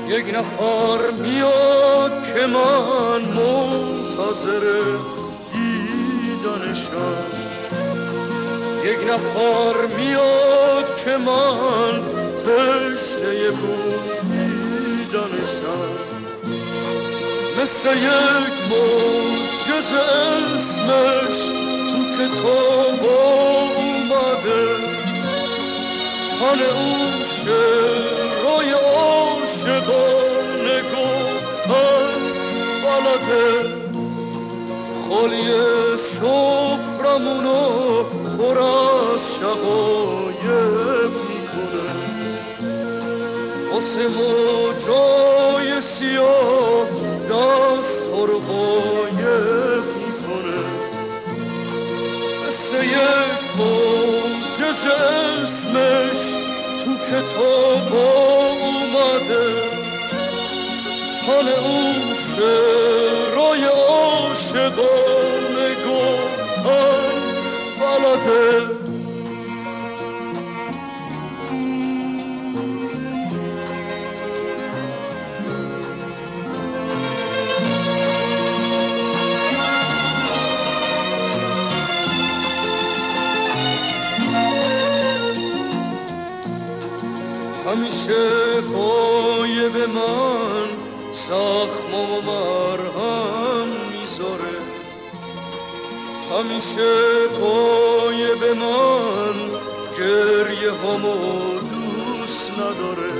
یک نفر میاد که من منتظر دیدنشم، یک نفر میاد که من تشنه بویدنشم، مثل یک معجزه اسمش تو کتاب اومده، تن اون شعرهای عاشقانه گفتن بلده، خالی سفرمونو پر از شقایق میکنه، واسه ما جای سیاه دست ها رو قایق میکنه، مثل یک معجزه اسمش تو کتاب اومده، تن اون شعرهای عاشقانه گفتن بلده. همیشه غایب من زخم و مرهم میذاره، همیشه غایب من گریه همو دوست نداره،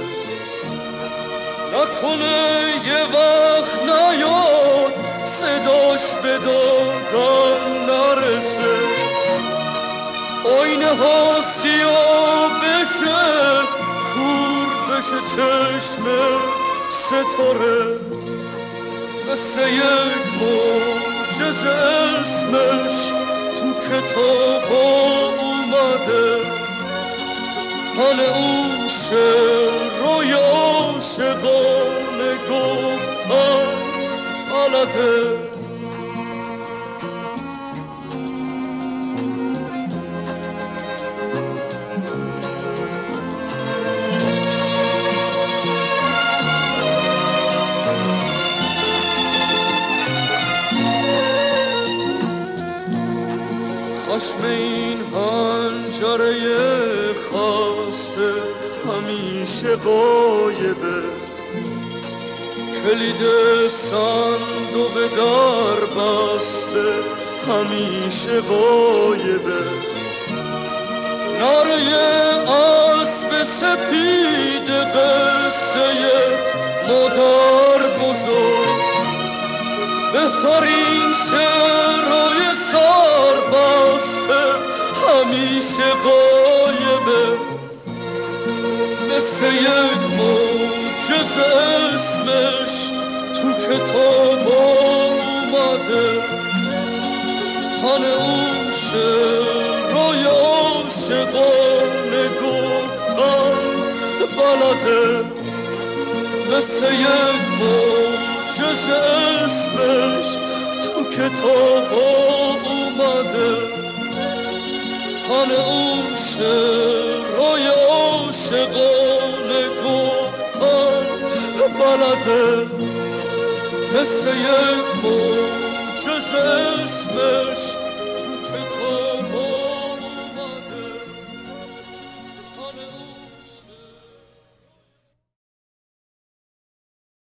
نکنه یه وقت نیاد صداش به دادن نرسه، آینه ها سیاه بشه کور بشه چشم ستاره، مثل یک معجزه اسمش تو کتاب اومده، تن اون شعرهای عاشقانه گفتن بلده. خشم این حنجره خسته همیشه غایبه، کلید صندوق در بسته همیشه غایبه، نره اسب سپید قصه مادر بزرگ، بهترین شعرهای سربسته همیشه غایبه، مثل یک معجزه اسمش تو کتاب اومده، تن اون شعرهای عاشقانه گفتن بلده، مثل یک معجزه اسمش تو کتاب اومده، تن اون شعرهای عاشقانه گفتن بلده، مثل یک معجزه اسمش تو کتاب اومده، تن اون